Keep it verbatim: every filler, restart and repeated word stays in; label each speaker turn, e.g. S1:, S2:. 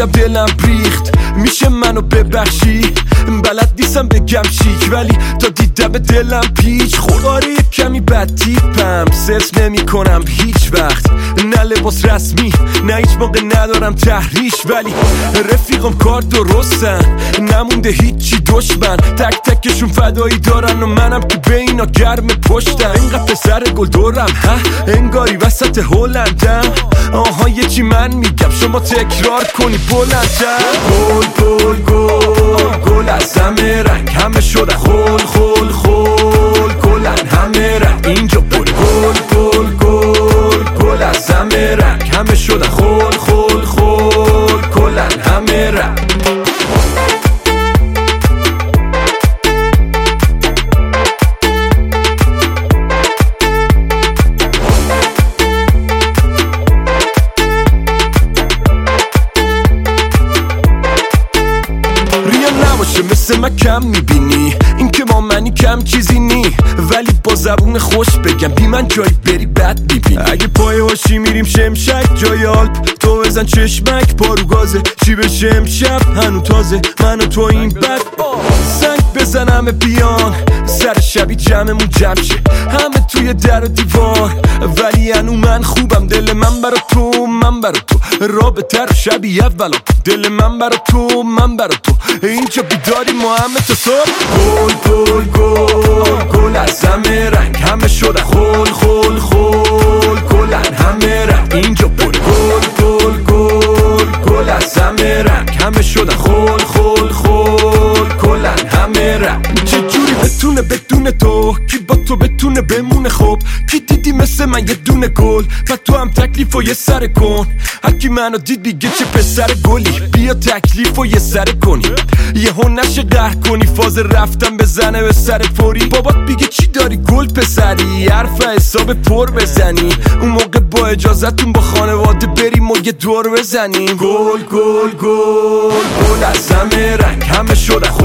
S1: دیدم دلم ریخت، میشه منو ببخشی؟ بلد نیستم بگم چیک ولی تا دیدم دلم پیچ خورد. آره یک کمی بد تیپم، سرس نمی کنم هیچ وقت، نه لباس رسمی نه هیچ موقع ندارم تحریش، ولی رفیقم کار درستن نمونده هیچی دشمن، تک تکشون فدایی دارن و منم که به اینا گرم پشتم. اینقدر پسر گل دورم ها انگاری وسط هلندم، آها یه چی من میگم شما تکرار کنی بلندتر. گل گل گل گل از همه رنگ همه شدن خول خول خول گلن همه رنگ اینجا بود. گل گل گل گل از همه رنگ همه شدن خول خول خول گلن همه رنگ. مثل من کم میبینی این که ما منی کم چیزی نی، ولی با زبون خوش بگم بی من جایی بری بد میبینی. اگه پای هاشی میریم شمشک جای آلپ تو بزن چشمک پارو گازه چی بشه امشب هنو تازه من و تو این بد سنگ بزنم بیان سر شبی جمعمون جمع شه همه توی در و دیوار، ولی انو من خوبم دل من برا تو من برا تو رابطه رو شبی اولا دل من برا تو من برا تو اینجا بیداری ما همه تا صبح. گل گل گل گل از همه رنگ همه شدن خول خول خول گلن همه رنگ اینجا بود. گل گل گل گل از همه رنگ همه شدن خول خول خول گلن همه رنگ. چجوری بتونه بدون تو کی با تو بتونه بمونه؟ خب کی دیدی مثل من یه دونه گل و تو هم تکلیف و یه سر کن. هرکی منو دید بیگه چه پسر گلی بیا تکلیف و یه سر کنی یه هون نشه قهر کنی فاز رفتم بزنه به سر فوری. بابات بیگه چی داری گل پسری حرف حساب پر بزنی اون موقع با اجازتون با خانواده بریم و یه دور بزنیم. گل گل گل گل از همه رنگ همه شدن